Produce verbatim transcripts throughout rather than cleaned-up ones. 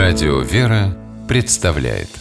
Радио «Вера» представляет.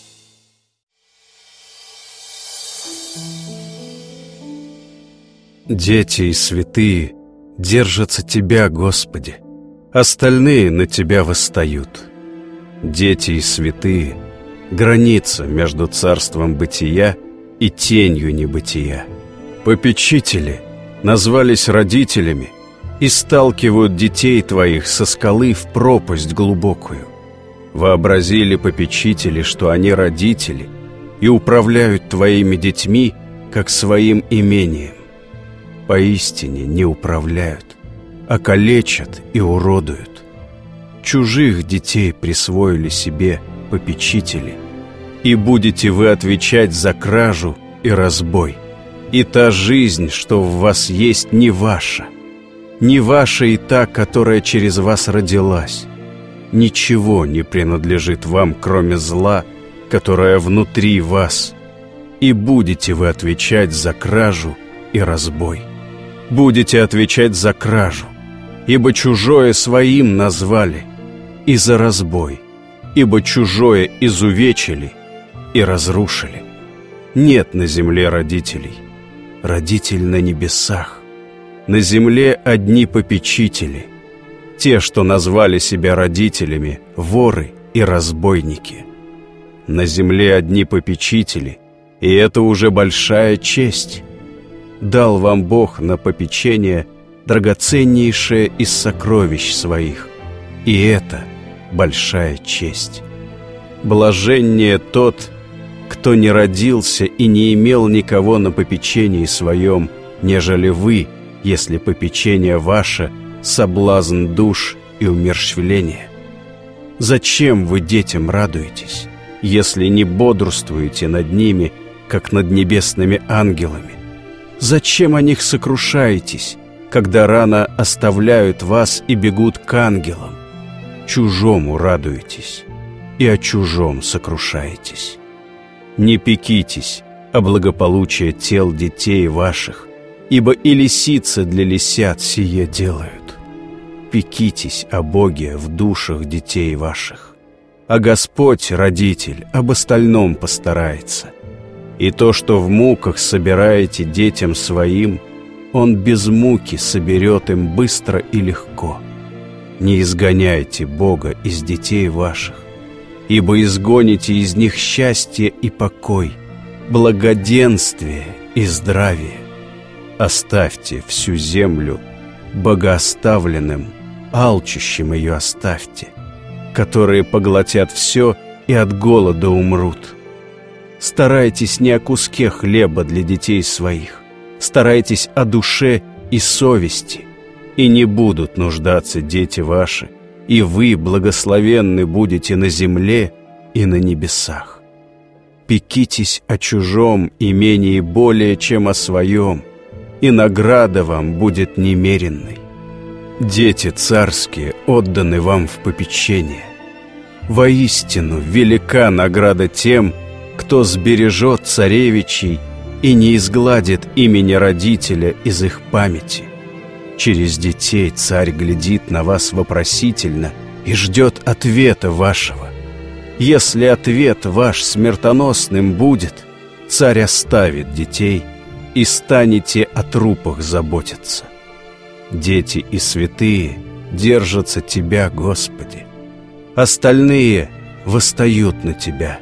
Дети и святые держатся Тебя, Господи, остальные на Тебя восстают. Дети и святые — граница между царством бытия и тенью небытия. Попечители назвались родителями и сталкивают детей Твоих со скалы в пропасть глубокую. Вообразили попечители, что они родители, и управляют Твоими детьми, как своим имением. Поистине не управляют, а калечат и уродуют. Чужих детей присвоили себе попечители, и будете вы отвечать за кражу и разбой. И та жизнь, что в вас есть, не ваша, не ваша и та, которая через вас родилась. Ничего не принадлежит вам, кроме зла, которое внутри вас, и будете вы отвечать за кражу и разбой. Будете отвечать за кражу, ибо чужое своим назвали, и за разбой, ибо чужое изувечили и разрушили. Нет на земле родителей, родитель на небесах. На земле одни попечители, те, что назвали себя родителями, воры и разбойники. На земле одни попечители, и это уже большая честь. Дал вам Бог на попечение драгоценнейшее из сокровищ своих, и это большая честь. Блаженнее тот, кто не родился и не имел никого на попечении своем, нежели вы, если попечение ваше — соблазн душ и умерщвление. Зачем вы детям радуетесь, если не бодрствуете над ними, как над небесными ангелами? Зачем о них сокрушаетесь, когда рано оставляют вас и бегут к ангелам? Чужому радуетесь и о чужом сокрушаетесь. Не пекитесь о благополучии тел детей ваших, ибо и лисицы для лисят сие делают. Пекитесь о Боге в душах детей ваших, а Господь, Родитель, об остальном постарается. И то, что в муках собираете детям своим, Он без муки соберет им быстро и легко. Не изгоняйте Бога из детей ваших, ибо изгоните из них счастье и покой, благоденствие и здравие. Оставьте всю землю богооставленным, алчущим ее оставьте, которые поглотят все и от голода умрут. Старайтесь не о куске хлеба для детей своих, старайтесь о душе и совести, и не будут нуждаться дети ваши, и вы благословенны будете на земле и на небесах. Пекитесь о чужом имении более, чем о своем, и награда вам будет немеренной. Дети царские отданы вам в попечение. Воистину велика награда тем, кто сбережет царевичей и не изгладит имени родителя из их памяти. Через детей царь глядит на вас вопросительно и ждет ответа вашего. Если ответ ваш смертоносным будет, царь оставит детей, и станете о трупах заботиться. Дети и святые держатся Тебя, Господи. Остальные восстают на Тебя.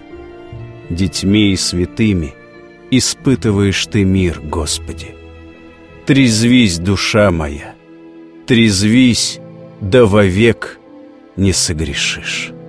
Детьми и святыми испытываешь Ты мир, Господи. Трезвись, душа моя, трезвись, да вовек не согрешишь.